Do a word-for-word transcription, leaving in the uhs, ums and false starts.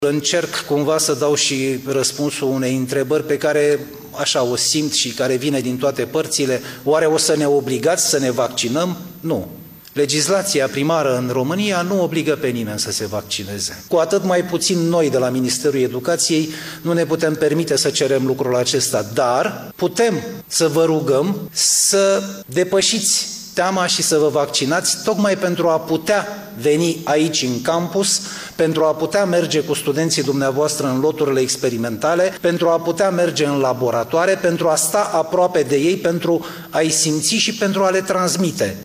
Încerc cumva să dau și răspunsul unei întrebări pe care așa o simt și care vine din toate părțile. Oare o să ne obligați să ne vaccinăm? Nu. Legislația primară în România nu obligă pe nimeni să se vaccineze. Cu atât mai puțin noi de la Ministerul Educației nu ne putem permite să cerem lucrul acesta, dar putem să vă rugăm să depășiți teama și să vă vaccinați, tocmai pentru a putea veni aici în campus, pentru a putea merge cu studenții dumneavoastră în loturile experimentale, pentru a putea merge în laboratoare, pentru a sta aproape de ei, pentru a-i simți și pentru a le transmite.